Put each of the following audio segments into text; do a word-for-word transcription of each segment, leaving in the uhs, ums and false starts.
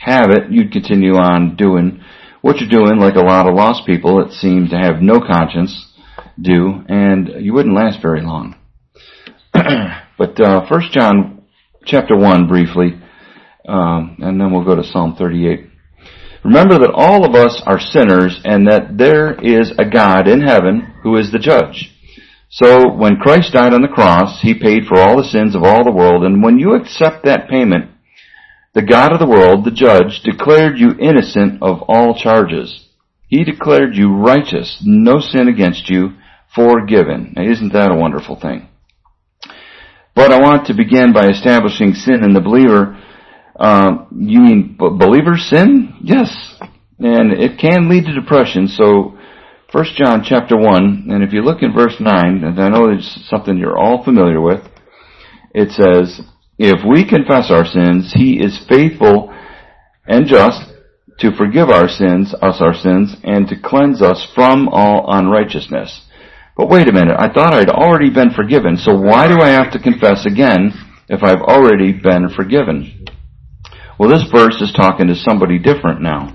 have it, you'd continue on doing what you're doing, like a lot of lost people that seem to have no conscience do, and you wouldn't last very long. But uh, First John chapter one briefly, um, and then we'll go to Psalm thirty-eight. Remember that all of us are sinners, and that there is a God in heaven who is the judge. So when Christ died on the cross, he paid for all the sins of all the world, and when you accept that payment, the God of the world, the judge, declared you innocent of all charges. He declared you righteous, no sin against you, forgiven. Now, isn't that a wonderful thing? But I want to begin by establishing sin in the believer. Um, you mean believers sin? Yes. And it can lead to depression. So First John chapter one, and if you look in verse nine, and I know it's something you're all familiar with, it says, if we confess our sins, he is faithful and just to forgive our sins, us our sins, and to cleanse us from all unrighteousness. But wait a minute, I thought I'd already been forgiven, so why do I have to confess again if I've already been forgiven? Well, this verse is talking to somebody different now.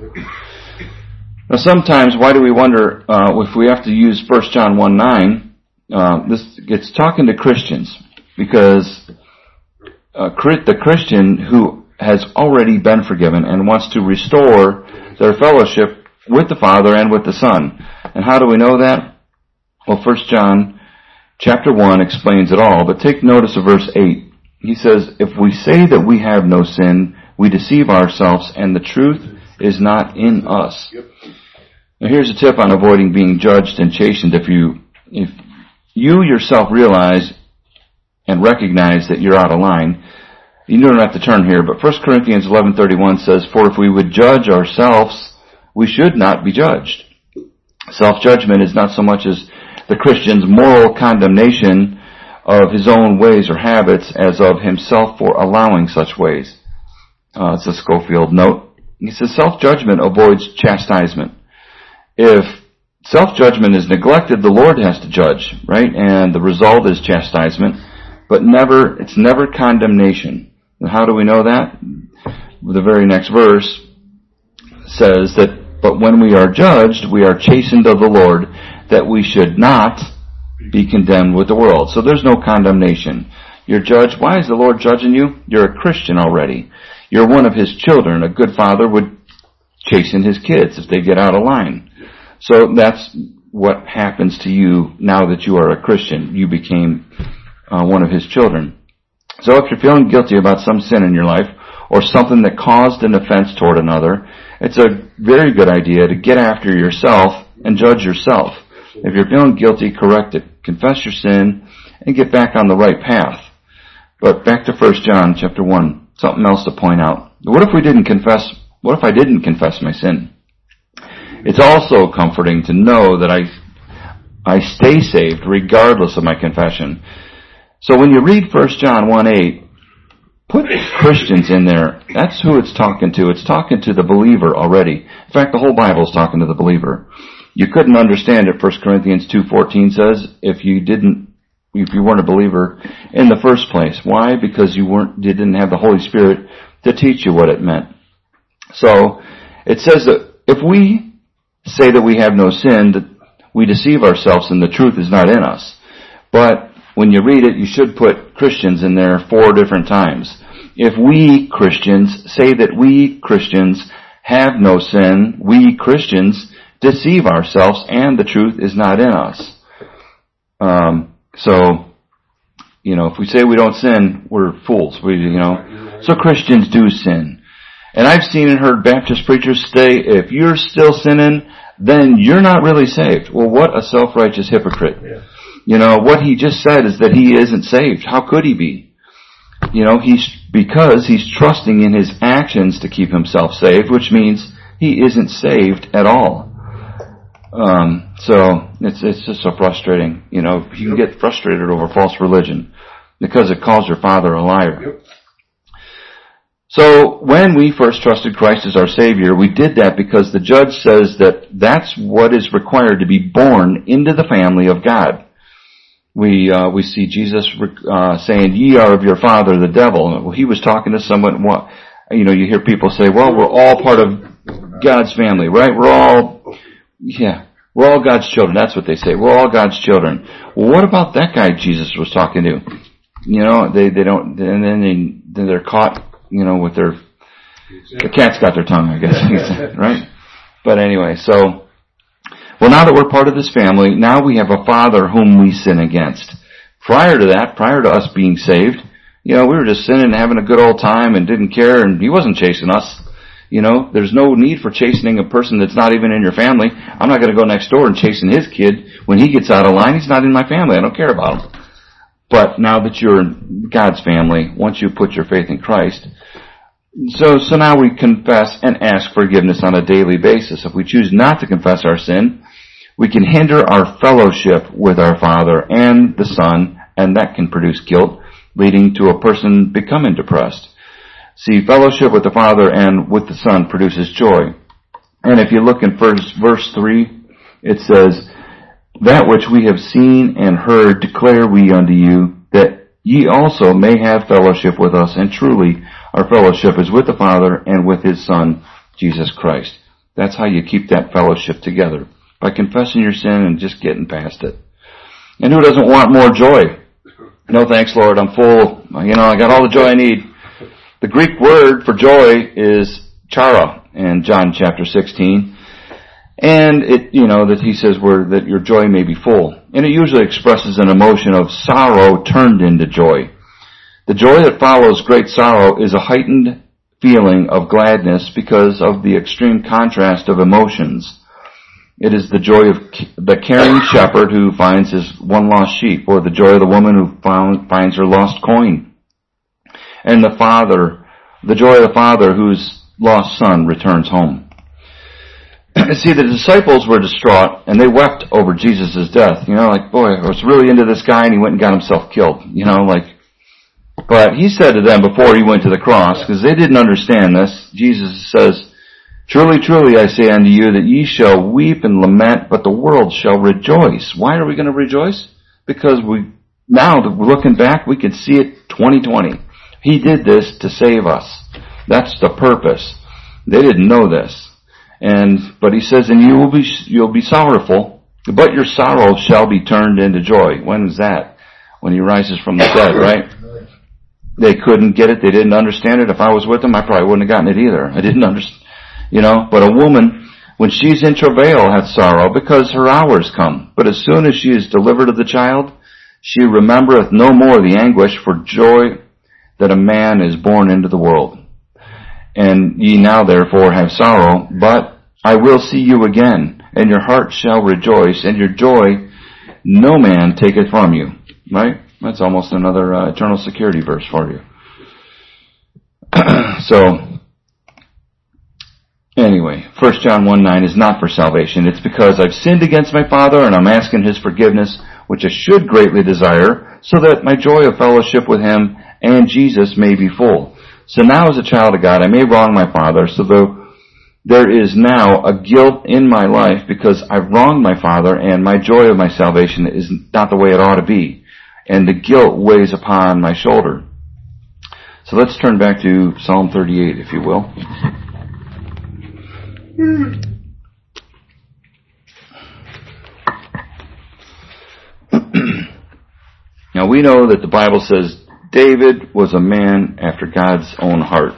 Now, sometimes, why do we wonder uh, if we have to use First John one nine? Uh, this it's talking to Christians, because uh, the Christian who has already been forgiven and wants to restore their fellowship with the Father and with the Son. And how do we know that? Well, First John chapter one explains it all, but take notice of verse eight. He says, if we say that we have no sin, we deceive ourselves, and the truth is not in us. Yep. Now, here's a tip on avoiding being judged and chastened. If you, if you yourself realize and recognize that you're out of line, you don't have to turn here, but First Corinthians eleven thirty-one says, for if we would judge ourselves, we should not be judged. Self-judgment is not so much as the Christian's moral condemnation of his own ways or habits as of himself for allowing such ways. Uh, it's a Schofield note. He says self-judgment avoids chastisement. If self-judgment is neglected, the Lord has to judge, right? And the result is chastisement, but never, it's never condemnation. And how do we know that? The very next verse says that, but when we are judged, we are chastened of the Lord, that we should not be condemned with the world. So there's no condemnation. You're judged. Why is the Lord judging you? You're a Christian already. You're one of his children. A good father would chasten his kids if they get out of line. So that's what happens to you now that you are a Christian. You became uh, one of his children. So if you're feeling guilty about some sin in your life, or something that caused an offense toward another, it's a very good idea to get after yourself and judge yourself. If you're feeling guilty, correct it. Confess your sin and get back on the right path. But back to First John chapter one. Something else to point out. What if we didn't confess, what if I didn't confess my sin? It's also comforting to know that I, I stay saved regardless of my confession. So when you read First John one eight, put Christians in there. That's who it's talking to. It's talking to the believer already. In fact, the whole Bible is talking to the believer. You couldn't understand it, First Corinthians two fourteen says, if you didn't, if you weren't a believer in the first place. Why? Because you weren't, you didn't have the Holy Spirit to teach you what it meant. So, it says that if we say that we have no sin, that we deceive ourselves and the truth is not in us. But when you read it, you should put Christians in there four different times. If we Christians say that we Christians have no sin, we Christians deceive ourselves and the truth is not in us. Um, so, you know, if we say we don't sin, we're fools. We, you know, so Christians do sin. And I've seen and heard Baptist preachers say, if you're still sinning, then you're not really saved. Well, what a self-righteous hypocrite. Yeah. You know, what he just said is that he isn't saved. How could he be? You know, he's, because he's trusting in his actions to keep himself saved, which means he isn't saved at all. Um, so, it's, it's just so frustrating. You know, you can get frustrated over false religion because it calls your father a liar. Yep. So, when we first trusted Christ as our Savior, we did that because the judge says that that's what is required to be born into the family of God. We, uh, we see Jesus, uh, saying, ye are of your father, the devil. Well, he was talking to someone, you know, you hear people say, well, we're all part of God's family, right? We're all, yeah, we're all God's children. That's what they say. We're all God's children. Well, what about that guy Jesus was talking to? You know, they, they don't, and then they, then they're caught, you know, with their, the cat's got their tongue, I guess, right? But anyway, so, well, now that we're part of this family, now we have a Father whom we sin against. Prior to that, prior to us being saved, you know, we were just sinning and having a good old time and didn't care, and He wasn't chasing us. You know, there's no need for chastening a person that's not even in your family. I'm not going to go next door and chasing his kid when he gets out of line. He's not in my family. I don't care about him. But now that you're in God's family, once you put your faith in Christ, so so now we confess and ask forgiveness on a daily basis. If we choose not to confess our sin, we can hinder our fellowship with our Father and the Son, and that can produce guilt, leading to a person becoming depressed. See, fellowship with the Father and with the Son produces joy. And if you look in first, verse three, it says, that which we have seen and heard declare we unto you, that ye also may have fellowship with us. And truly, our fellowship is with the Father and with His Son, Jesus Christ. That's how you keep that fellowship together, by confessing your sin and just getting past it. And who doesn't want more joy? No thanks, Lord, I'm full. You know, I got all the joy I need. The Greek word for joy is chara in John chapter sixteen. And it, you know, that he says where that your joy may be full. And it usually expresses an emotion of sorrow turned into joy. The joy that follows great sorrow is a heightened feeling of gladness because of the extreme contrast of emotions. It is the joy of the caring shepherd who finds his one lost sheep, or the joy of the woman who found, finds her lost coin. And the father, the joy of the father whose lost son returns home. See, the disciples were distraught, and they wept over Jesus' death. You know, like, boy, I was really into this guy, and he went and got himself killed. You know, like, but he said to them before he went to the cross, because they didn't understand this, Jesus says, truly, truly, I say unto you that ye shall weep and lament, but the world shall rejoice. Why are we going to rejoice? Because we, now that we're looking back, we can see it twenty twenty. He did this to save us. That's the purpose. They didn't know this. And, but he says, and you will be, you'll be sorrowful, but your sorrow shall be turned into joy. When is that? When he rises from the dead, right? They couldn't get it. They didn't understand it. If I was with them, I probably wouldn't have gotten it either. I didn't understand, you know, but a woman, when she's in travail, hath sorrow because her hours come. But as soon as she is delivered of the child, she remembereth no more the anguish for joy that a man is born into the world. And ye now therefore have sorrow, but I will see you again, and your heart shall rejoice, and your joy no man taketh from you. Right? That's almost another uh, eternal security verse for you. So, anyway, First John one nine is not for salvation. It's because I've sinned against my Father, and I'm asking His forgiveness, which I should greatly desire, so that my joy of fellowship with Him and Jesus may be full. So now as a child of God, I may wrong my Father, so though there is now a guilt in my life because I've wronged my Father, and my joy of my salvation is not the way it ought to be. And the guilt weighs upon my shoulder. So let's turn back to Psalm thirty-eight, if you will. Now we know that the Bible says David was a man after God's own heart.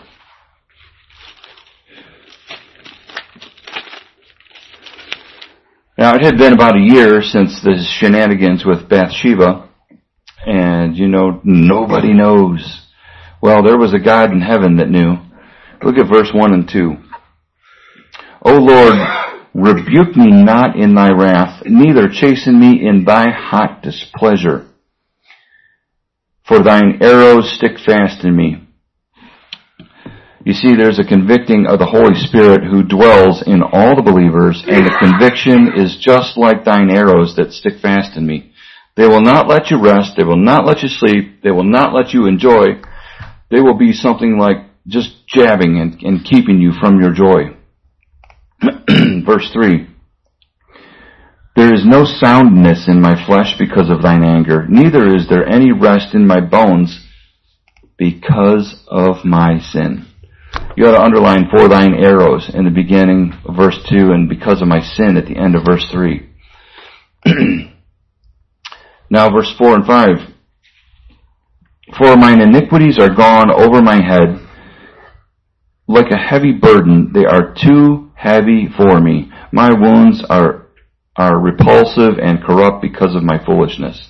Now, it had been about a year since the shenanigans with Bathsheba, and, you know, nobody knows. Well, there was a God in heaven that knew. Look at verse one and two. O Lord, rebuke me not in thy wrath, neither chasten me in thy hot displeasure. For thine arrows stick fast in me. You see, there's a convicting of the Holy Spirit who dwells in all the believers, and the conviction is just like thine arrows that stick fast in me. They will not let you rest. They will not let you sleep. They will not let you enjoy. They will be something like just jabbing and, and keeping you from your joy. Verse three. There is no soundness in my flesh because of thine anger, neither is there any rest in my bones because of my sin. You ought to underline for thine arrows in the beginning of verse two and because of my sin at the end of verse three. Now verse four and five. For mine iniquities are gone over my head. Like a heavy burden, they are too heavy for me. My wounds are are repulsive and corrupt because of my foolishness.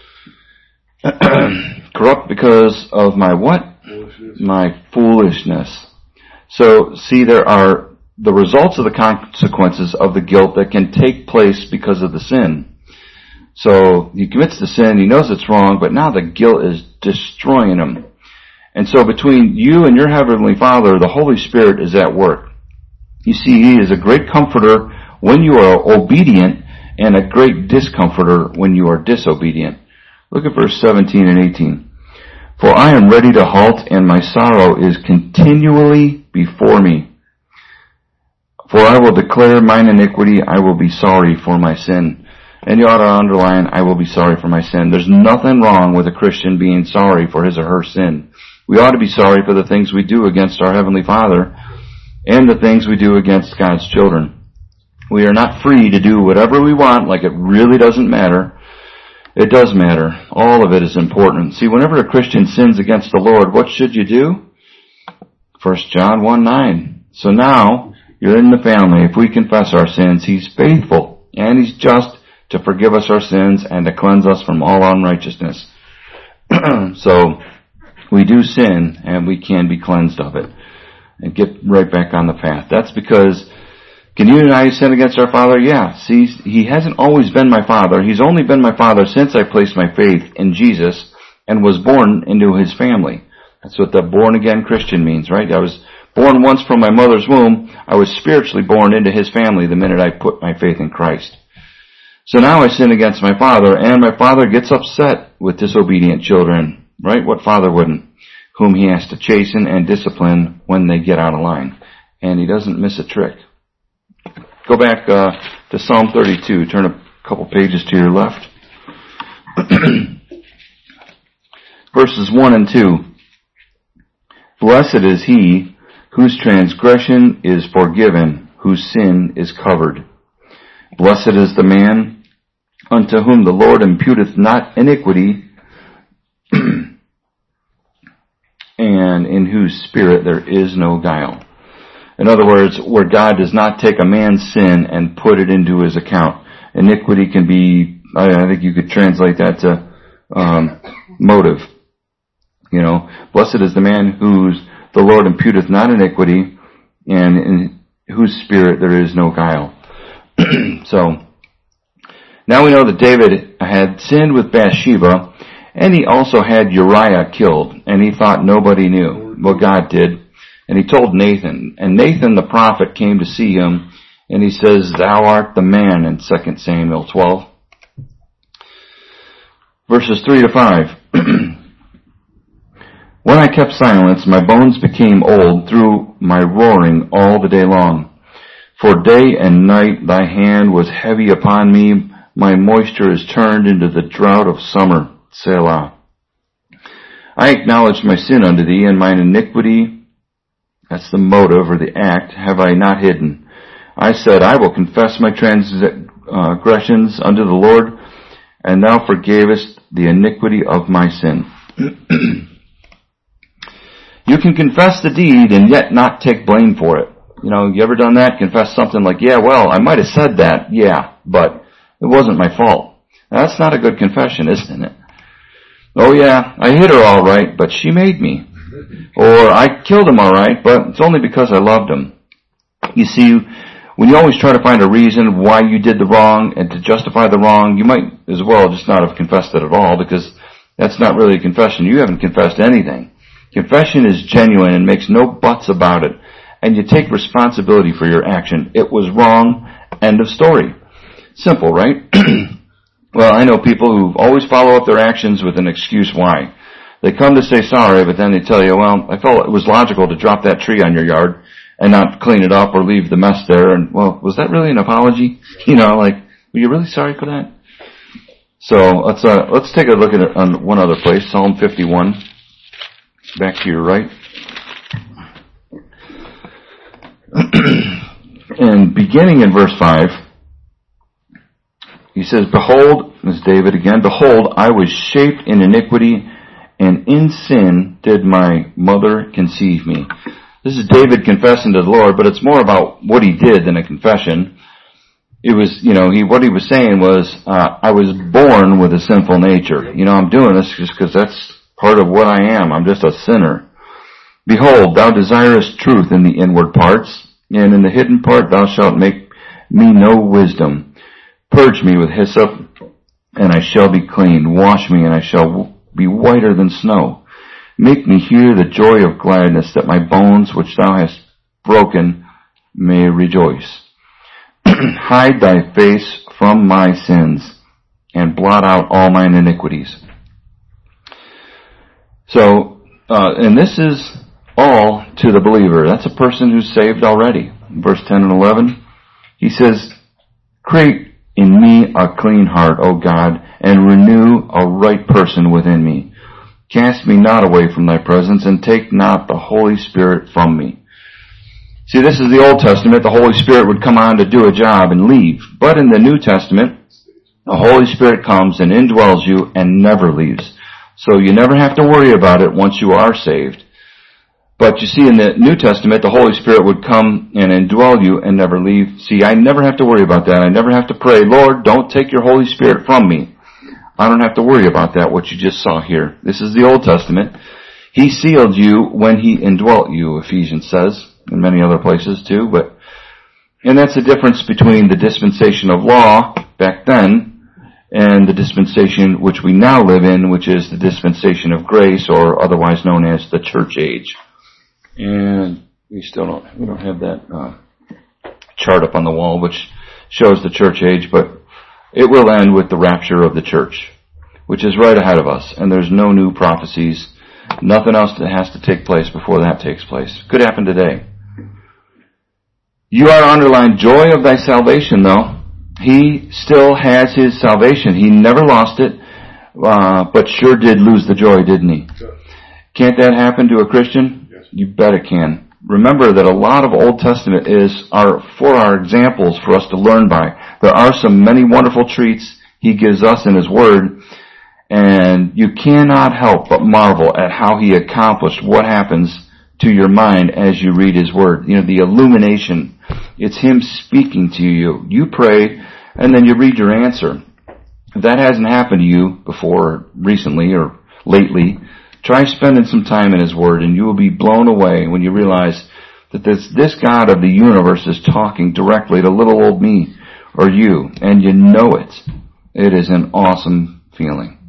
Corrupt because of my what? Foolishness. My foolishness. So, see, there are the results of the consequences of the guilt that can take place because of the sin. So, he commits the sin, he knows it's wrong, but now the guilt is destroying him. And so between you and your Heavenly Father, the Holy Spirit is at work. You see, He is a great comforter when you are obedient and a great discomforter when you are disobedient. Look at verse seventeen and eighteen. For I am ready to halt, and my sorrow is continually before me. For I will declare mine iniquity, I will be sorry for my sin. And you ought to underline, I will be sorry for my sin. There's nothing wrong with a Christian being sorry for his or her sin. We ought to be sorry for the things we do against our Heavenly Father and the things we do against God's children. We are not free to do whatever we want like it really doesn't matter. It does matter. All of it is important. See, whenever a Christian sins against the Lord, what should you do? First John one nine. So now, you're in the family. If we confess our sins, He's faithful and He's just to forgive us our sins and to cleanse us from all unrighteousness. So, we do sin and we can be cleansed of it and get right back on the path. That's because, can you and I sin against our Father? Yeah. See, He hasn't always been my Father. He's only been my Father since I placed my faith in Jesus and was born into His family. That's what the born-again Christian means, right? I was born once from my mother's womb. I was spiritually born into His family the minute I put my faith in Christ. So now I sin against my Father, and my Father gets upset with disobedient children, right? What father wouldn't? Whom He has to chasten and discipline when they get out of line. And He doesn't miss a trick. Go back uh, to Psalm thirty-two. Turn a couple pages to your left. Verses one and two. Blessed is he whose transgression is forgiven, whose sin is covered. Blessed is the man unto whom the Lord imputeth not iniquity, and in whose spirit there is no guile. In other words, where God does not take a man's sin and put it into his account. Iniquity can be, I think you could translate that to um, motive. You know, blessed is the man whose the Lord imputeth not iniquity, and in whose spirit there is no guile. So, now we know that David had sinned with Bathsheba, and he also had Uriah killed, and he thought nobody knew. Well, God did. And he told Nathan, and Nathan the prophet came to see him, and he says, Thou art the man, in Second Samuel twelve. Verses three to five. When I kept silence, my bones became old through my roaring all the day long. For day and night thy hand was heavy upon me, my moisture is turned into the drought of summer. Selah. I acknowledged my sin unto thee, and mine iniquity, that's the motive or the act, have I not hidden. I said, I will confess my transgressions unto the Lord, and thou forgavest the iniquity of my sin. You can confess the deed and yet not take blame for it. You know, you ever done that? Confess something like, yeah, well, I might have said that, yeah, but it wasn't my fault. Now, that's not a good confession, isn't it? Oh yeah, I hit her all right, but she made me. Or I killed him all right, but it's only because I loved him. You see, when you always try to find a reason why you did the wrong and to justify the wrong, you might as well just not have confessed it at all, because that's not really a confession. You haven't confessed anything. Confession is genuine and makes no buts about it. And you take responsibility for your action. It was wrong. End of story. Simple, right? Well, I know people who always follow up their actions with an excuse why. They come to say sorry, but then they tell you, well, I felt it was logical to drop that tree on your yard and not clean it up or leave the mess there. And, well, was that really an apology? You know, like, were you really sorry for that? So let's uh, let's take a look at it on one other place, Psalm fifty-one. Back to your right. And beginning in verse five, he says, Behold, this is David again, Behold, I was shaped in iniquity, and in sin did my mother conceive me. This is David confessing to the Lord, but it's more about what he did than a confession. It was, you know, he what he was saying was, uh, I was born with a sinful nature. You know, I'm doing this just because that's part of what I am. I'm just a sinner. Behold, thou desirest truth in the inward parts, and in the hidden part thou shalt make me know wisdom. Purge me with hyssop, and I shall be clean. Wash me, and I shall be whiter than snow. Make me hear the joy of gladness, that my bones which thou hast broken may rejoice. Hide thy face from my sins, and blot out all mine iniquities. So, uh, and this is all to the believer. That's a person who's saved already. Verse ten and eleven, he says, Create in me a clean heart, O God, and renew a right person within me. Cast me not away from thy presence, and take not the Holy Spirit from me. See, this is the Old Testament. The Holy Spirit would come on to do a job and leave. But in the New Testament, the Holy Spirit comes and indwells you and never leaves. So you never have to worry about it once you are saved. But you see, in the New Testament, the Holy Spirit would come and indwell you and never leave. See, I never have to worry about that. I never have to pray, Lord, don't take your Holy Spirit from me. I don't have to worry about that, what you just saw here. This is the Old Testament. He sealed you when he indwelt you, Ephesians says, and many other places too. But and that's the difference between the dispensation of law back then and the dispensation which we now live in, which is the dispensation of grace, or otherwise known as the church age. And we still don't, we don't have that uh, chart up on the wall which shows the church age, but it will end with the rapture of the church, which is right ahead of us. And there's no new prophecies, nothing else that has to take place before that takes place. Could happen today. You are underlined joy of thy salvation, though. He still has his salvation. He never lost it, uh, but sure did lose the joy, didn't he? Can't that happen to a Christian? Yes. You bet it can. Remember that a lot of Old Testament is our, for our examples for us to learn by. There are some many wonderful treats he gives us in his word, and you cannot help but marvel at how he accomplished what happens to your mind as you read his word. You know, the illumination. It's him speaking to you. You pray, and then you read your answer. If that hasn't happened to you before, recently, or lately, try spending some time in his word, and you will be blown away when you realize that this, this God of the universe is talking directly to little old me or you, and you know it. It is an awesome feeling.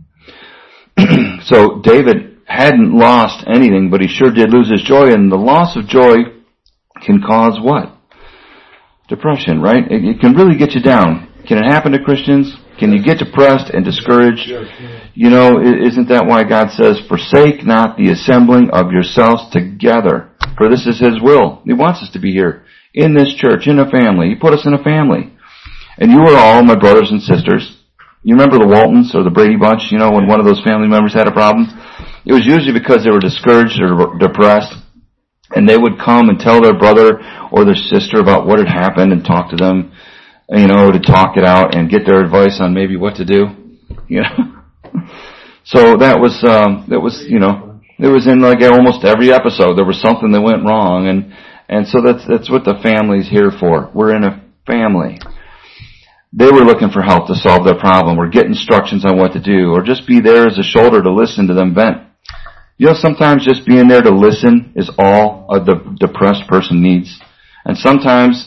So David hadn't lost anything, but he sure did lose his joy, and the loss of joy can cause what? Depression, right? It, it can really get you down. Can it happen to Christians? Can you get depressed and discouraged? You know, isn't that why God says, forsake not the assembling of yourselves together, for this is his will. He wants us to be here in this church, in a family. He put us in a family. And you are all my brothers and sisters. You remember the Waltons or the Brady Bunch, you know, when one of those family members had a problem? It was usually because they were discouraged or depressed, and they would come and tell their brother or their sister about what had happened and talk to them, you know, to talk it out and get their advice on maybe what to do, you know. So that was, um, that was, you know, it was in like almost every episode. There was something that went wrong, and, and so that's, that's what the family's here for. We're in a family. They were looking for help to solve their problem, or get instructions on what to do, or just be there as a shoulder to listen to them vent. You know, sometimes just being there to listen is all a de- depressed person needs. And sometimes,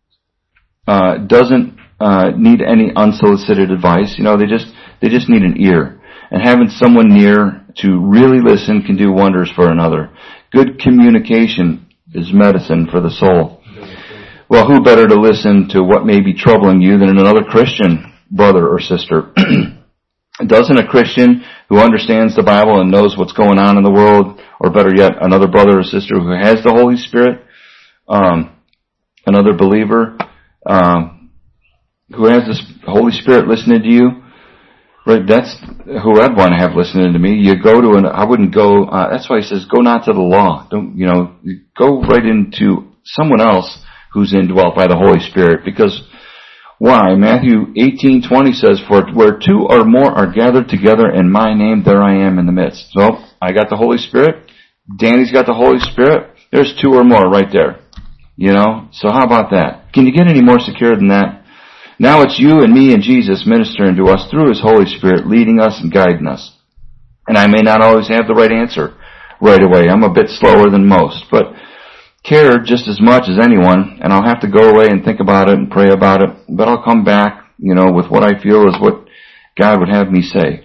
uh, doesn't, uh, need any unsolicited advice. You know, they just, they just need an ear. And having someone near to really listen can do wonders for another. Good communication is medicine for the soul. Well, who better to listen to what may be troubling you than another Christian brother or sister? Doesn't a Christian who understands the Bible and knows what's going on in the world, or better yet, another brother or sister who has the Holy Spirit, um, another believer, um, who has this Holy Spirit listening to you, right? That's who I'd want to have listening to me. You go to an, I wouldn't go, uh, that's why he says, go not to the law. Don't, you know, go right into someone else who's indwelt by the Holy Spirit. Because why? Matthew eighteen twenty says, "For where two or more are gathered together in my name, there I am in the midst." So, I got the Holy Spirit. Danny's got the Holy Spirit. There's two or more right there. You know? So how about that? Can you get any more secure than that? Now it's you and me and Jesus ministering to us through His Holy Spirit, leading us and guiding us. And I may not always have the right answer right away. I'm a bit slower than most, but care just as much as anyone, and I'll have to go away and think about it and pray about it, but I'll come back, you know, with what I feel is what God would have me say.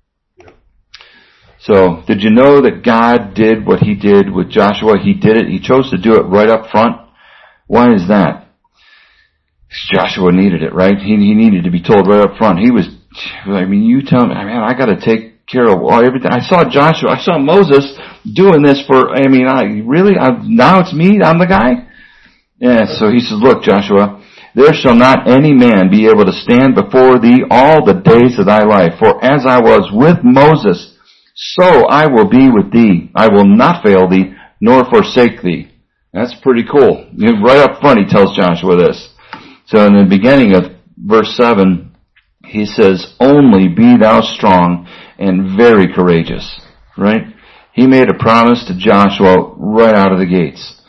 So, did you know that God did what He did with Joshua? He did it. He chose to do it right up front. Why is that? Joshua needed it, right? He, he needed to be told right up front. He was, I mean, you tell me, man, I gotta take care of all, everything. I saw Joshua, I saw Moses doing this for, I mean, I really, I, now it's me, I'm the guy? Yeah, so he says, look, Joshua, there shall not any man be able to stand before thee all the days of thy life. For as I was with Moses, so I will be with thee. I will not fail thee, nor forsake thee. That's pretty cool. Right up front he tells Joshua this. So in the beginning of verse seven, he says, only be thou strong and very courageous. Right? He made a promise to Joshua right out of the gates.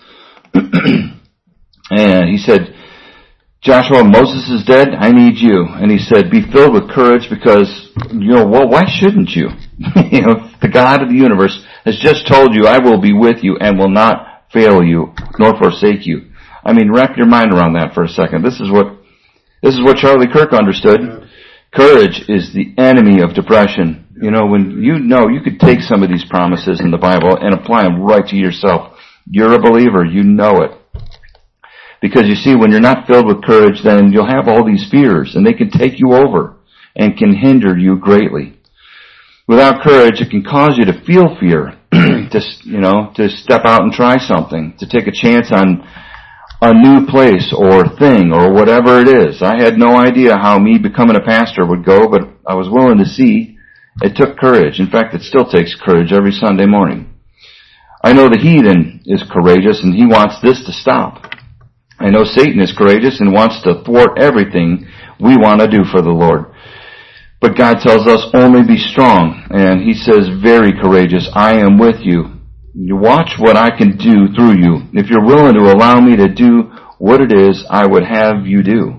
And he said, Joshua, Moses is dead, I need you. And he said, be filled with courage because, you know, well, why shouldn't you? You know, the God of the universe has just told you, I will be with you and will not fail you, nor forsake you. I mean, wrap your mind around that for a second. This is what, this is what Charlie Kirk understood. Courage is the enemy of depression. You know, when you know, you could take some of these promises in the Bible and apply them right to yourself. You're a believer, you know it. Because you see, when you're not filled with courage, then you'll have all these fears, and they can take you over and can hinder you greatly. Without courage, it can cause you to feel fear, to, you know, to step out and try something, to take a chance on a new place or thing or whatever it is. I had no idea how me becoming a pastor would go, but I was willing to see. It took courage. In fact, it still takes courage every Sunday morning. I know the heathen is courageous, and he wants this to stop. I know Satan is courageous and wants to thwart everything we want to do for the Lord. But God tells us only be strong, and He says very courageous, I am with you. You watch what I can do through you. If you're willing to allow me to do what it is I would have you do.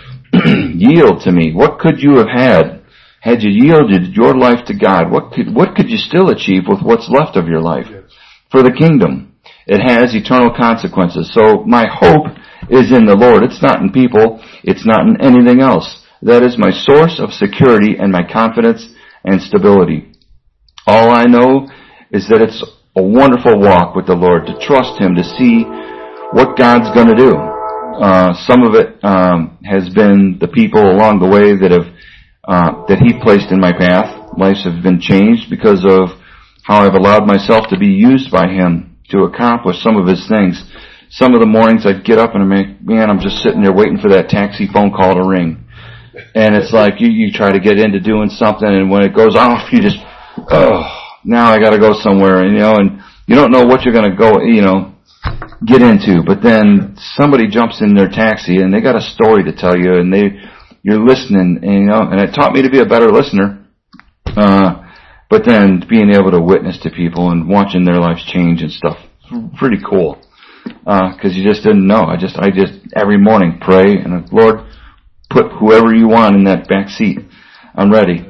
Yield to me. What could you have had had you yielded your life to God? What could, what could you still achieve with what's left of your life? For the kingdom. It has eternal consequences. So my hope is in the Lord. It's not in people. It's not in anything else. That is my source of security and my confidence and stability. All I know is that it's a wonderful walk with the Lord, to trust Him, to see what God's going to do. Uh, some of it um, has been the people along the way that have uh, that He placed in my path. Lives have been changed because of how I've allowed myself to be used by Him to accomplish some of His things. Some of the mornings I'd get up and I'm like, man, I'm just sitting there waiting for that taxi phone call to ring. And it's like you, you try to get into doing something, and when it goes off, you just, oh, now I gotta go somewhere, and you know, and you don't know what you're gonna go, you know, get into. But then somebody jumps in their taxi and they got a story to tell you, and they, you're listening, and you know, and it taught me to be a better listener. Uh, but then being able to witness to people and watching their lives change and stuff, pretty cool. Uh, cause you just didn't know. I just, I just, every morning pray and Lord, put whoever you want in that back seat. I'm ready.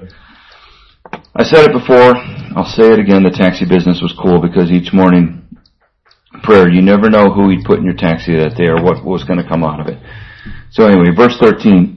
I said it before, I'll say it again, the taxi business was cool because each morning prayer, you never know who He'd put in your taxi that day or what was going to come out of it. So anyway, verse thirteen,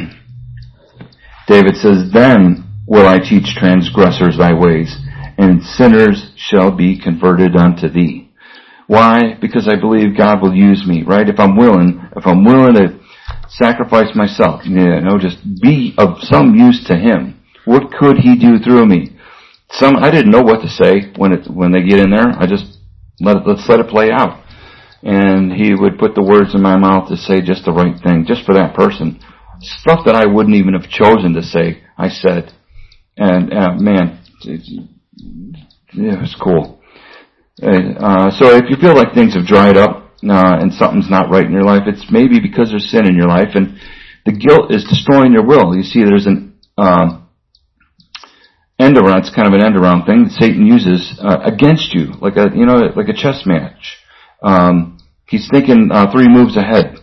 David says, then will I teach transgressors thy ways, and sinners shall be converted unto thee. Why? Because I believe God will use me, right? If I'm willing, if I'm willing to sacrifice myself, you know, just be of some use to Him. What could He do through me? Some, I didn't know what to say when it, when they get in there. I just let it, let's let it play out. And He would put the words in my mouth to say just the right thing, just for that person. Stuff that I wouldn't even have chosen to say, I said. And, uh, man, it, it was cool. Uh, so if you feel like things have dried up uh, and something's not right in your life, it's maybe because there's sin in your life, and the guilt is destroying your will. You see, there's an uh, end around. It's kind of an end around thing that Satan uses uh, against you, like a you know like a chess match. Um, he's thinking uh, three moves ahead.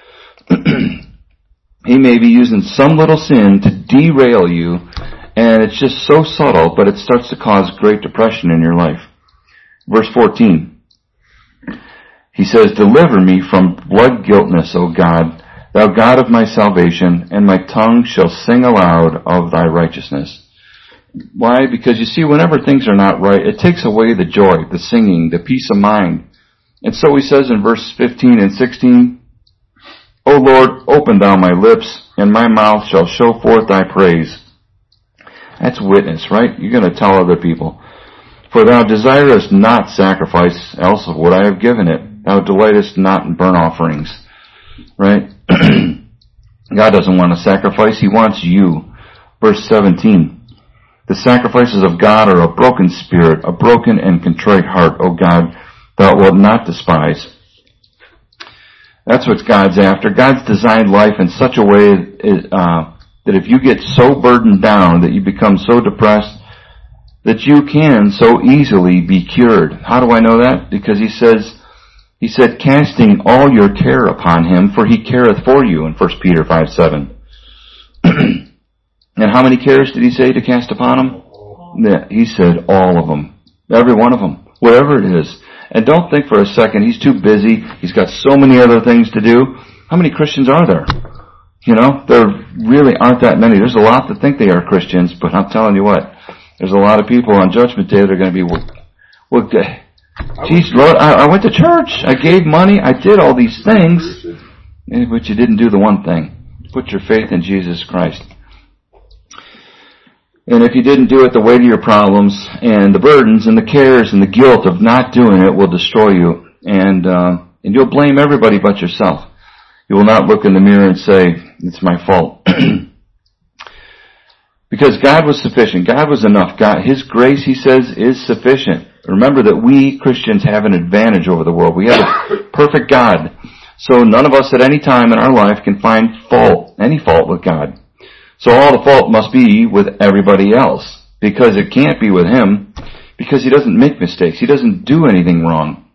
He may be using some little sin to derail you, and it's just so subtle, but it starts to cause great depression in your life. Verse fourteen. He says, "Deliver me from blood guiltness, O God, thou God of my salvation, and my tongue shall sing aloud of thy righteousness." Why? Because you see, whenever things are not right, it takes away the joy, the singing, the peace of mind. And so he says in verse fifteen and sixteen, "O Lord, open thou my lips, and my mouth shall show forth thy praise." That's witness, right? You're going to tell other people. "For thou desirest not sacrifice, else would I have given it. Thou delightest not in burnt offerings." Right? God doesn't want a sacrifice. He wants you. Verse seventeen. "The sacrifices of God are a broken spirit, a broken and contrite heart, O God, thou wilt not despise." That's what God's after. God's designed life in such a way uh, that if you get so burdened down that you become so depressed that you can so easily be cured. How do I know that? Because he says, he said, "Casting all your care upon him, for he careth for you," in First Peter five seven. And how many cares did he say to cast upon him? Yeah, he said all of them. Every one of them. Whatever it is. And don't think for a second, he's too busy. He's got so many other things to do. How many Christians are there? You know, there really aren't that many. There's a lot that think they are Christians, but I'm telling you what, there's a lot of people on Judgment Day that are going to be, well, well geez, Lord, I, I went to church. I gave money. I did all these things. But you didn't do the one thing. Put your faith in Jesus Christ. And if you didn't do it, the weight of your problems and the burdens and the cares and the guilt of not doing it will destroy you. And, uh, and you'll blame everybody but yourself. You will not look in the mirror and say, "It's my fault." Because God was sufficient. God was enough. God, His grace, He says, is sufficient. Remember that we Christians have an advantage over the world. We have a perfect God. So none of us at any time in our life can find fault, any fault with God. So all the fault must be with everybody else, because it can't be with Him, because He doesn't make mistakes. He doesn't do anything wrong.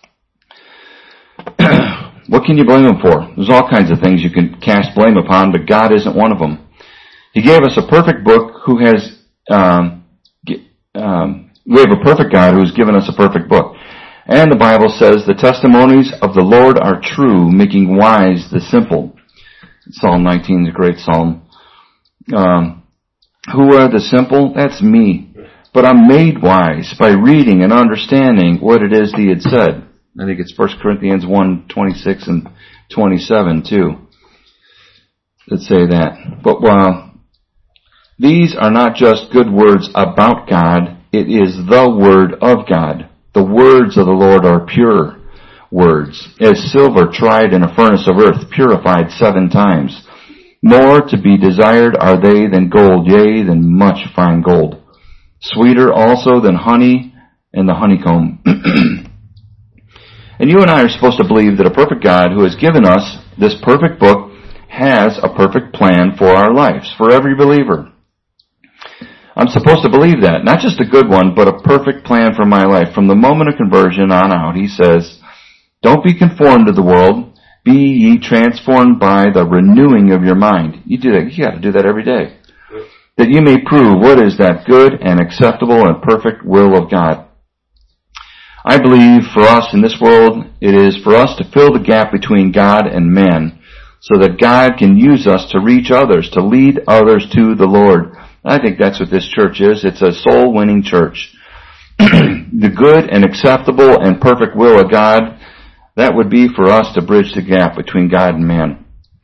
What can you blame Him for? There's all kinds of things you can cast blame upon, but God isn't one of them. He gave us a perfect book who has, um, um, we have a perfect God who has given us a perfect book. And the Bible says, "The testimonies of the Lord are true, making wise the simple." Psalm nineteen is a great psalm. Um, who are the simple? That's me. But I'm made wise by reading and understanding what it is He had said. I think it's First Corinthians one, twenty-six and twenty-seven too, that say that. But uh, these are not just good words about God. It is the Word of God. The words of the Lord are pure words, as silver tried in a furnace of earth, purified seven times. More to be desired are they than gold, yea, than much fine gold. Sweeter also than honey and the honeycomb. And you and I are supposed to believe that a perfect God who has given us this perfect book has a perfect plan for our lives, for every believer. I'm supposed to believe that. Not just a good one, but a perfect plan for my life. From the moment of conversion on out, He says, "Don't be conformed to the world. Be ye transformed by the renewing of your mind." You do that. You got to do that every day. "That you may prove what is that good and acceptable and perfect will of God." I believe for us in this world, it is for us to fill the gap between God and man, so that God can use us to reach others, to lead others to the Lord. I think that's what this church is. It's a soul-winning church. The good and acceptable and perfect will of God, that would be for us to bridge the gap between God and man.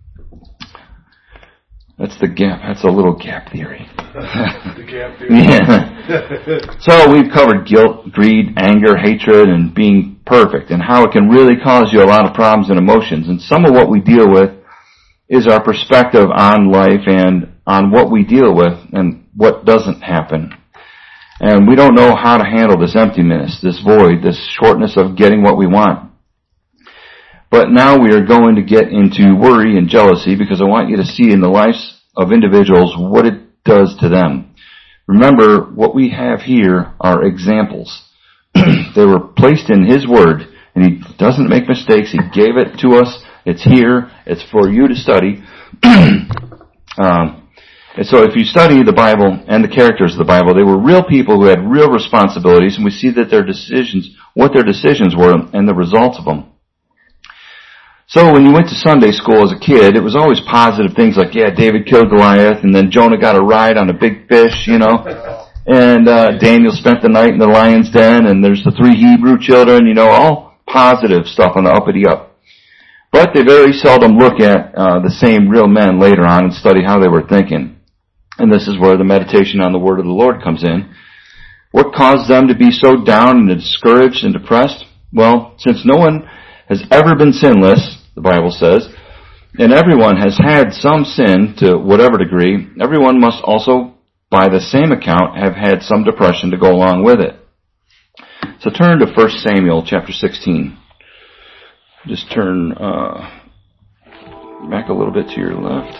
That's the gap. That's a little gap theory. The gap theory. Yeah. So we've covered guilt, greed, anger, hatred, and being perfect, and how it can really cause you a lot of problems and emotions. And some of what we deal with is our perspective on life and on what we deal with and what doesn't happen. And we don't know how to handle this emptiness, this void, this shortness of getting what we want. But now we are going to get into worry and jealousy because I want you to see in the lives of individuals what it does to them. Remember, what we have here are examples. They were placed in His Word, and He doesn't make mistakes. He gave it to us. It's here. It's for you to study. um, and so if you study the Bible and the characters of the Bible, they were real people who had real responsibilities, and we see that their decisions, what their decisions were, and the results of them. So when you went to Sunday school as a kid, it was always positive things like, yeah, David killed Goliath, and then Jonah got a ride on a big fish, you know, and uh, Daniel spent the night in the lion's den, and there's the three Hebrew children, you know, all positive stuff on the uppity up. But they very seldom look at uh, the same real men later on and study how they were thinking. And this is where the meditation on the Word of the Lord comes in. What caused them to be so down and discouraged and depressed? Well, since no one has ever been sinless, the Bible says, and everyone has had some sin to whatever degree, everyone must also, by the same account, have had some depression to go along with it. So turn to First Samuel chapter sixteen. Just turn uh, back a little bit to your left.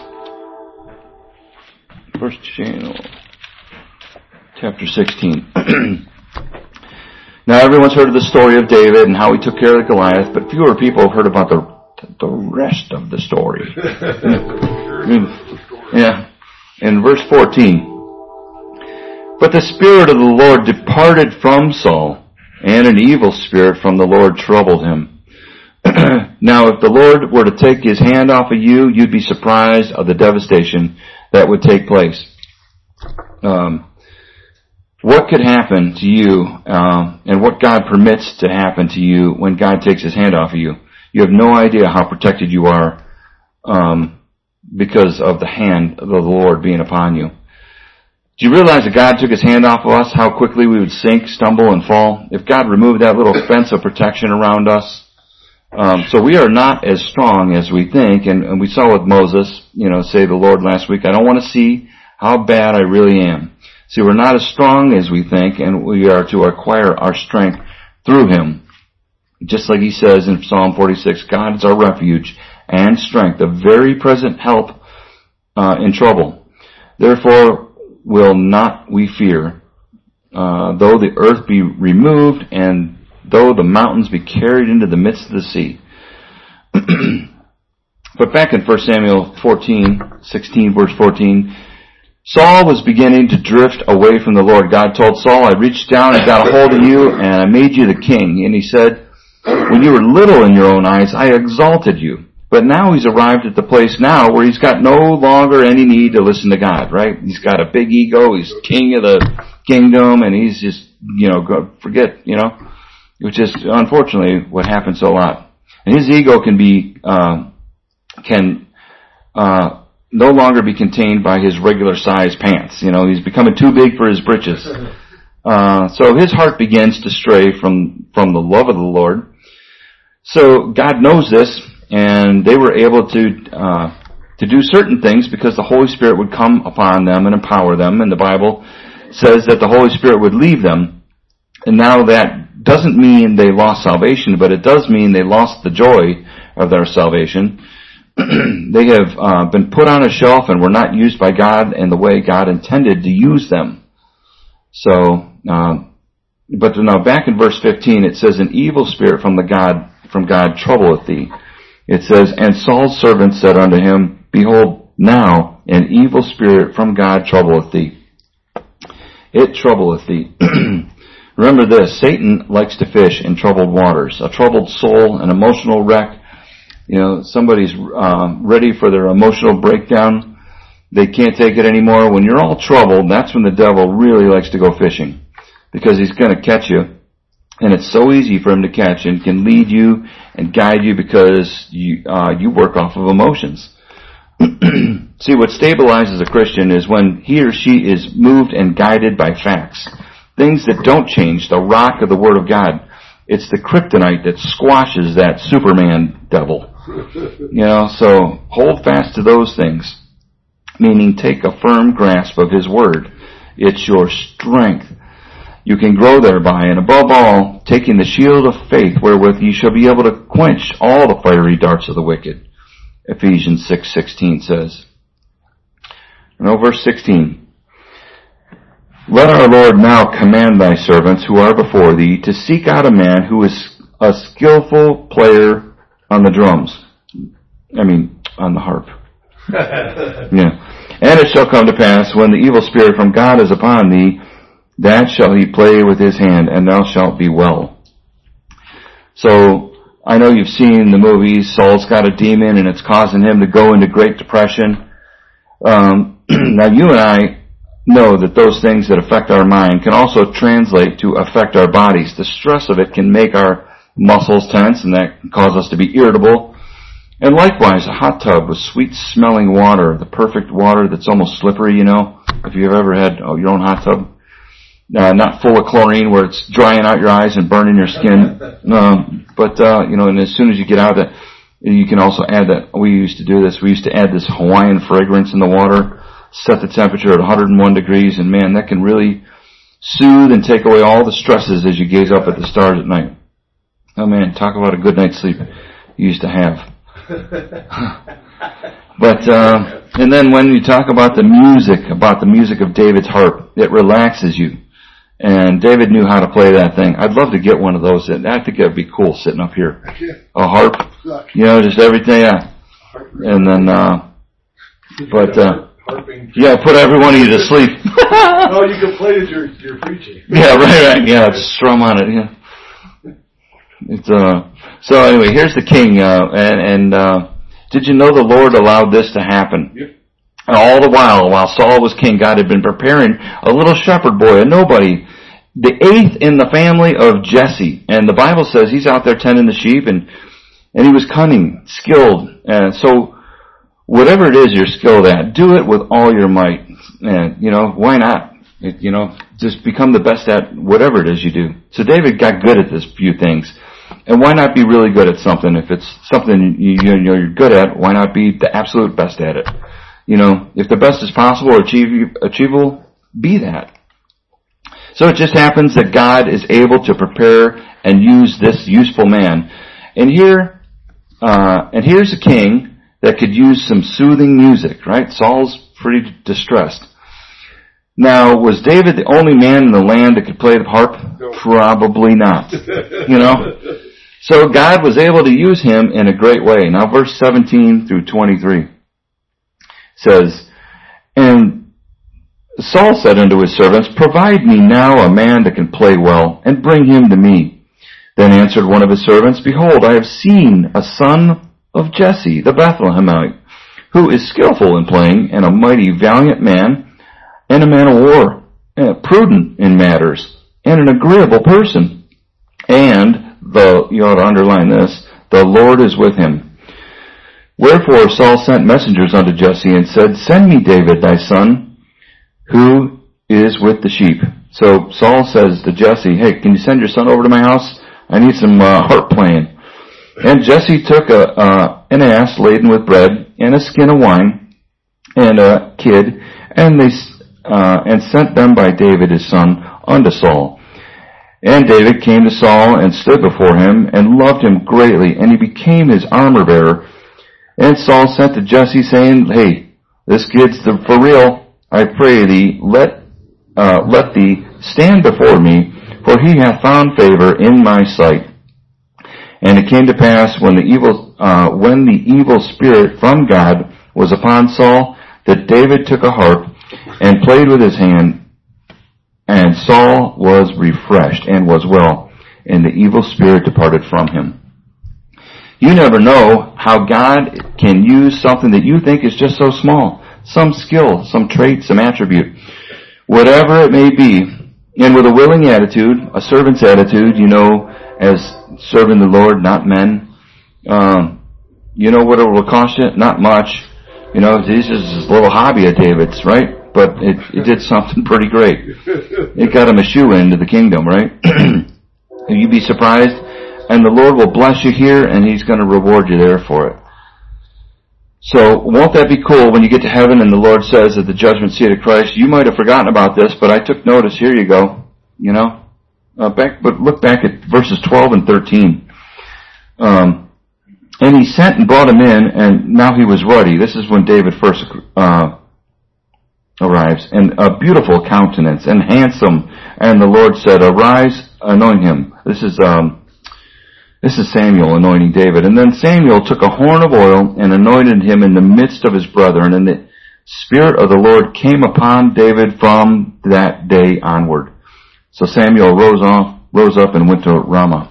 First Samuel chapter sixteen. Now everyone's heard of the story of David and how he took care of Goliath, but fewer people have heard about the the rest of the story. Yeah. In verse fourteen. But the Spirit of the Lord departed from Saul, and an evil spirit from the Lord troubled him. Now if the Lord were to take His hand off of you, you'd be surprised of the devastation that would take place. Um, what could happen to you, uh, and what God permits to happen to you when God takes His hand off of you? You have no idea how protected you are um, because of the hand of the Lord being upon you. Do you realize that God took His hand off of us, how quickly we would sink, stumble, and fall? If God removed that little fence of protection around us. Um, so we are not as strong as we think, and, and we saw with Moses, you know, say the Lord last week, I don't want to see how bad I really am. See, we're not as strong as we think, and we are to acquire our strength through Him. Just like He says in Psalm forty-six, God is our refuge and strength, a very present help uh, in trouble. Therefore will not we fear, uh, though the earth be removed, and though the mountains be carried into the midst of the sea. But back in First Samuel fourteen, sixteen, verse fourteen, Saul was beginning to drift away from the Lord. God told Saul, I reached down and got a hold of you, and I made you the king. And He said, when you were little in your own eyes, I exalted you. But now he's arrived at the place now where he's got no longer any need to listen to God, right? He's got a big ego. He's king of the kingdom, and he's just, you know, go, forget, you know, which is unfortunately what happens a lot. And his ego can be, uh, can, uh, no longer be contained by his regular size pants. You know, he's becoming too big for his britches. Uh, so his heart begins to stray from, from the love of the Lord. So God knows this, and they were able to, uh, to do certain things because the Holy Spirit would come upon them and empower them. And the Bible says that the Holy Spirit would leave them. And now that doesn't mean they lost salvation, but it does mean they lost the joy of their salvation. They have uh, been put on a shelf and were not used by God in the way God intended to use them. So, um, but now back in verse fifteen, it says, an evil spirit from the God, from God troubleth thee. It says, and Saul's servant said unto him, behold, now an evil spirit from God troubleth thee. It troubleth thee. Remember this, Satan likes to fish in troubled waters. A troubled soul, an emotional wreck. You know, somebody's um, ready for their emotional breakdown. They can't take it anymore. When you're all troubled, that's when the devil really likes to go fishing, because he's going to catch you. And it's so easy for him to catch and can lead you and guide you because you, uh, you work off of emotions. See, what stabilizes a Christian is when he or she is moved and guided by facts. Things that don't change, the rock of the Word of God. It's the kryptonite that squashes that Superman devil. You know, so hold fast to those things. Meaning take a firm grasp of His Word. It's your strength. you can grow thereby, and above all, taking the shield of faith, wherewith ye shall be able to quench all the fiery darts of the wicked. Ephesians six sixteen says. Now verse sixteen. Let our Lord now command thy servants who are before thee to seek out a man who is a skillful player on the drums. I mean, on the harp. Yeah. And it shall come to pass, when the evil spirit from God is upon thee, that shall he play with his hand, and thou shalt be well. So, I know you've seen the movies, Saul's got a demon, and it's causing him to go into Great Depression. Um, now you and I know that those things that affect our mind can also translate to affect our bodies. The stress of it can make our muscles tense, and that can cause us to be irritable. And likewise, a hot tub with sweet-smelling water, the perfect water that's almost slippery, you know, if you've ever had oh, your own hot tub. Uh, not full of chlorine where it's drying out your eyes and burning your skin. Um, but, uh, you know, and as soon as you get out of that, you can also add that. We used to do this. We used to add this Hawaiian fragrance in the water, set the temperature at one hundred one degrees, and man, that can really soothe and take away all the stresses as you gaze up at the stars at night. Oh man, talk about a good night's sleep you used to have. But, uh, and then when you talk about the music, about the music of David's harp, it relaxes you. And David knew how to play that thing. I'd love to get one of those. I think that'd be cool sitting up here. A harp, you know, just everything, yeah. And then, uh, but, uh, yeah, put every one of you to sleep. No, you can play as you're, you're preaching. Yeah, right, right, yeah, just strum on it, yeah. It's, uh, so anyway, here's the king, uh, and, and, uh, did you know the Lord allowed this to happen? Yep. And all the while, while Saul was king, God had been preparing a little shepherd boy, a nobody, the eighth in the family of Jesse. And the Bible says he's out there tending the sheep, and, and he was cunning, skilled. And so, whatever it is you're skilled at, do it with all your might. And, you know, why not? It, you know, just become the best at whatever it is you do. So David got good at this few things. And why not be really good at something? If it's something you, you know, you're good at, why not be the absolute best at it? You know, if the best is possible or achieve, achievable, be that. So it just happens that God is able to prepare and use this useful man. And here, uh, and here's a king that could use some soothing music, right? Saul's pretty distressed. Now, was David the only man in the land that could play the harp? No. Probably not. You know? So God was able to use him in a great way. Now, verse seventeen through twenty-three says, And Saul said unto his servants, Provide me now a man that can play well, and bring him to me. Then answered one of his servants, Behold, I have seen a son of Jesse, the Bethlehemite, who is skillful in playing, and a mighty valiant man, and a man of war, uh, prudent in matters, and an agreeable person. And, the, you ought to underline this, the Lord is with him. Wherefore Saul sent messengers unto Jesse, and said, Send me David thy son, who is with the sheep. So Saul says to Jesse, Hey, can you send your son over to my house? I need some uh, harp playing. And Jesse took a, uh, an ass laden with bread, and a skin of wine, and a kid, and they Uh, and sent them by David his son unto Saul. And David came to Saul and stood before him and loved him greatly, and he became his armor bearer. And Saul sent to Jesse saying, Hey, this kid's the, for real. I pray thee, let uh, let thee stand before me, for he hath found favor in my sight. And it came to pass when the evil uh, when the evil spirit from God was upon Saul, that David took a harp and played with his hand, and Saul was refreshed and was well, and the evil spirit departed from him. You never know how God can use something that you think is just so small, some skill, some trait, some attribute, whatever it may be, and with a willing attitude, a servant's attitude, you know, as serving the Lord, not men. Um, you know what it will cost you? Not much. You know, this is this little hobby of David's, right? But it, it did something pretty great. It got him a shoe into the kingdom, right? You'd be surprised. And the Lord will bless you here, and He's going to reward you there for it. So, won't that be cool when you get to heaven and the Lord says at the judgment seat of Christ, you might have forgotten about this, but I took notice, here you go. you know. Uh, back, but look back at verses twelve and thirteen. Um, and he sent and brought him in, and now he was ruddy. This is when David first uh, arrives, and a beautiful countenance and handsome. And the Lord said, "Arise, anoint him." This is um, this is Samuel anointing David. And then Samuel took a horn of oil and anointed him in the midst of his brethren, and the Spirit of the Lord came upon David from that day onward. So Samuel rose off, rose up and went to Ramah.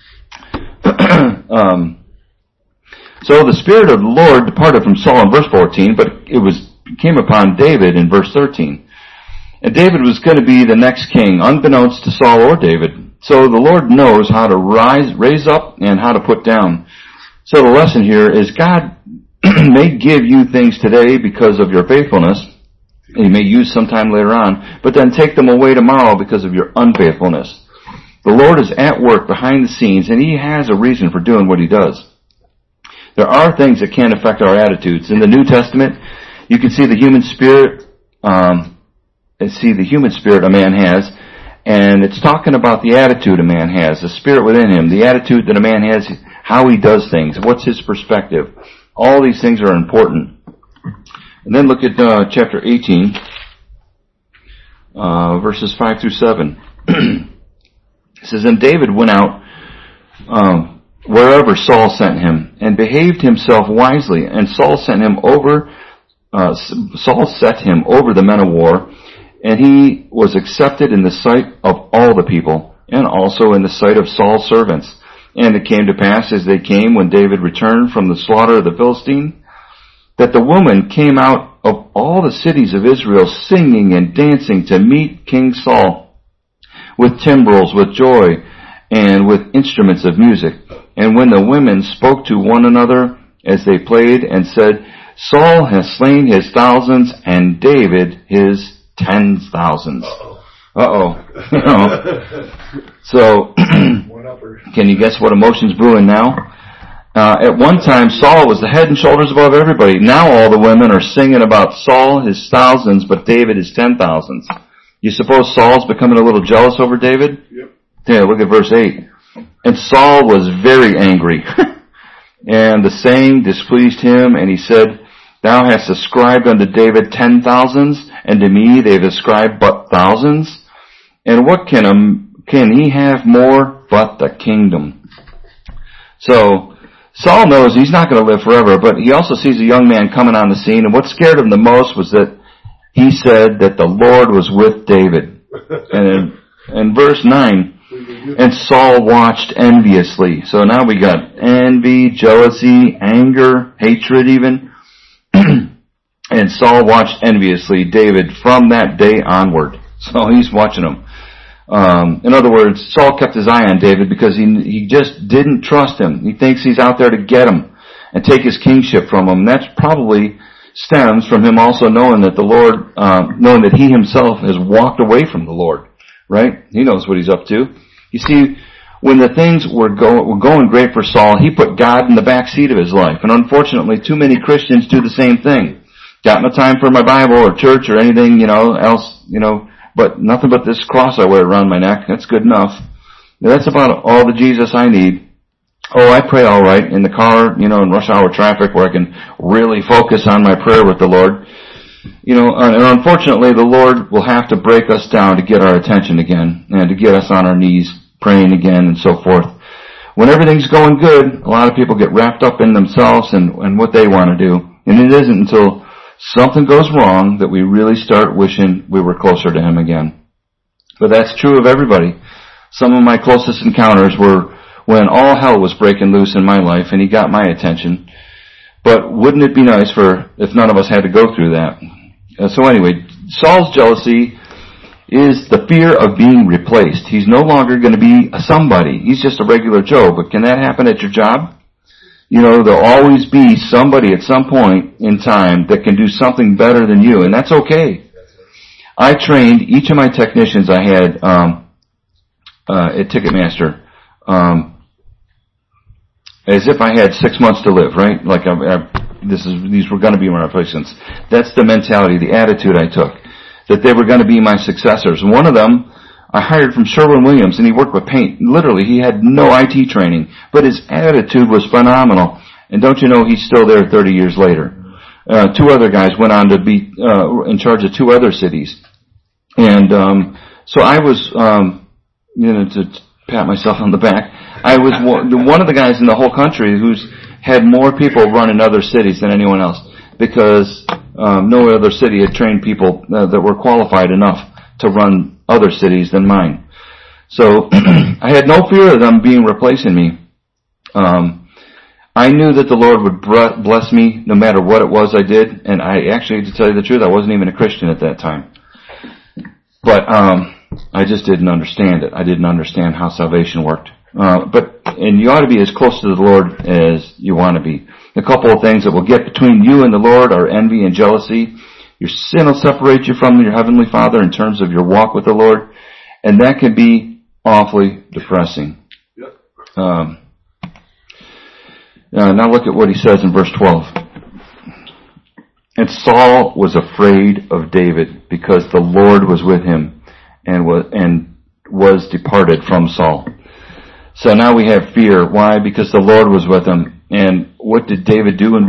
um, so the Spirit of the Lord departed from Saul in verse fourteen, but it was came upon David in verse thirteen. And David was going to be the next king, unbeknownst to Saul or David. So the Lord knows how to rise, raise up and how to put down. So the lesson here is God may give you things today because of your faithfulness. He may use sometime later on, but then take them away tomorrow because of your unfaithfulness. The Lord is at work behind the scenes, and He has a reason for doing what He does. There are things that can affect our attitudes. In the New Testament, you can see the human spirit, um, see the human spirit a man has, and it's talking about the attitude a man has, the spirit within him, the attitude that a man has, how he does things, what's his perspective. All these things are important. And then look at uh, chapter eighteen, uh, verses five through seven. It says, "And David went out um, wherever Saul sent him, and behaved himself wisely. And Saul sent him over. Uh, Saul set him over the men of war, and he was accepted in the sight of all the people, and also in the sight of Saul's servants. And it came to pass, as they came, when David returned from the slaughter of the Philistine, that the woman came out of all the cities of Israel singing and dancing to meet King Saul, with timbrels, with joy, and with instruments of music. And when the women spoke to one another as they played, and said, Saul has slain his thousands, and David his tens thousands." Uh-oh. You know. So, can you guess what emotion's brewing now? Uh, at one time, Saul was the head and shoulders above everybody. Now all the women are singing about Saul, his thousands, but David, his ten thousands. You suppose Saul's becoming a little jealous over David? Yep. Yeah, look at verse eight. "And Saul was very angry, and the saying displeased him, and he said, Thou hast ascribed unto David ten thousands, and to me they have ascribed but thousands. And what can a, can he have more but the kingdom?" So, Saul knows he's not going to live forever, but he also sees a young man coming on the scene, and what scared him the most was that he said that the Lord was with David. And in, in verse nine, "And Saul watched enviously." So now we got envy, jealousy, anger, hatred even. "And Saul watched enviously David from that day onward." So he's watching him. Um, in other words, Saul kept his eye on David because he he just didn't trust him. He thinks he's out there to get him and take his kingship from him. And that probably stems from him also knowing that the Lord, um, knowing that he himself has walked away from the Lord. Right? He knows what he's up to. You see, when the things were, go, were going great for Saul, he put God in the back seat of his life. And unfortunately, too many Christians do the same thing. Got no time for my Bible or church or anything, you know, else, you know, but nothing but this cross I wear around my neck. That's good enough. That's about all the Jesus I need. Oh, I pray all right in the car, you know, in rush hour traffic where I can really focus on my prayer with the Lord. You know, and unfortunately the Lord will have to break us down to get our attention again and to get us on our knees praying again and so forth. When everything's going good, a lot of people get wrapped up in themselves and, and what they want to do. And it isn't until something goes wrong that we really start wishing we were closer to Him again. But that's true of everybody. Some of my closest encounters were when all hell was breaking loose in my life and He got my attention. But wouldn't it be nice for if none of us had to go through that? Uh, so anyway, Saul's jealousy is the fear of being replaced. He's no longer going to be a somebody. He's just a regular Joe. But can that happen at your job? You know, there'll always be somebody at some point in time that can do something better than you, and that's okay. I trained each of my technicians I had um, uh, at Ticketmaster um, as if I had six months to live, right? Like I, I, this is these were going to be my replacements. That's the mentality, the attitude I took, that they were going to be my successors. One of them I hired from Sherwin-Williams, and he worked with paint. Literally, he had no I T training, but his attitude was phenomenal. And don't you know he's still there thirty years later. Uh, two other guys went on to be uh, in charge of two other cities. And um, so I was, um, you know, to pat myself on the back, I was one, one of the guys in the whole country who's had more people run in other cities than anyone else, because um, no other city had trained people uh, that were qualified enough to run other cities than mine. So I had no fear of them being replacing me. Um, I knew that the Lord would bless me no matter what it was I did, and I actually, to tell you the truth, I wasn't even a Christian at that time. But um, I just didn't understand it. I didn't understand how salvation worked. Uh, but and you ought to be as close to the Lord as you want to be. A couple of things that will get between you and the Lord are envy and jealousy. Your sin will separate you from your Heavenly Father in terms of your walk with the Lord, and that can be awfully depressing. Yep. Um, uh, now look at what he says in verse twelve. And Saul was afraid of David because the Lord was with him and was, and was departed from Saul. So now we have fear. Why? Because the Lord was with him. And what did David do in